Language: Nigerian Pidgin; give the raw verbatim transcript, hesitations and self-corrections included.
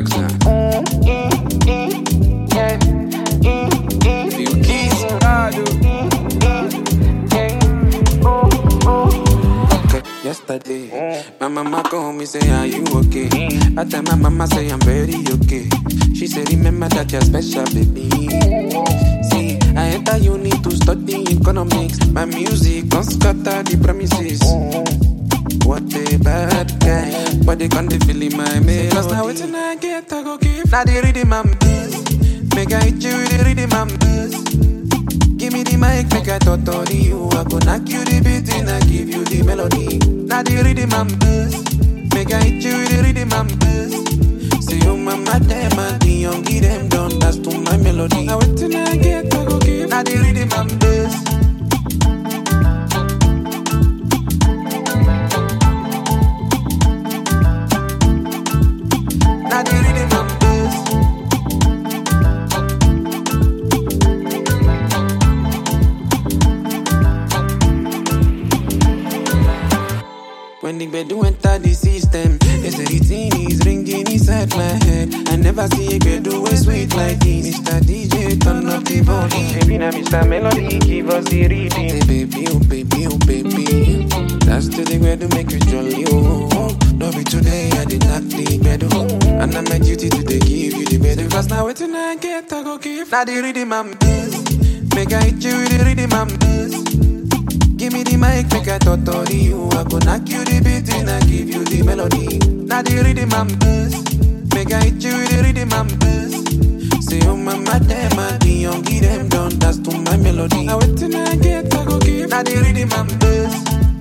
Jackson. Few keys. Okay, yesterday, my mama called me say, are you okay? I tell my mama say I'm very okay. She said, remember that you're special, baby. See, I enter uni to study economics. My music don't scatter the premises. What a bad guy, but they can't feel in my melody. Cause now it's an I get, I go give. Now they rhythm and blues. Make I hit you with the rhythm and blues. Give me the mic, make I talk to you. I go knock you the beat and I give you the melody. Now the rhythm and blues. Make I hit you with the rhythm and blues. Say you mama them and the young give them down. That's to my melody. Now it's an I get, I go give. Now the rhythm and blues. When the bed do enter the system, they say the thing is ringing inside my head. I never see a bed do a sweet like this. Mister D J, turn up the volume. Baby, now Mister Melody, give us the reading. Say baby, oh baby, oh baby. That's the thing where to make you jolly, oh. Don't be today, I did not the bed, oh. And I'm my duty to they give you the bed. Cause now it's an I get, I go give. Now the rhythm and blues. Make I hit you with the rhythm and blues. Give me the mic, make I talk to you. I go knock you the beat and I give you the melody. Now the rhythm and blues. Make I hit you with the rhythm and blues. Say oh mama them and the young give them down. That's to my melody. Now it's an I get, I go give. Now the rhythm and blues.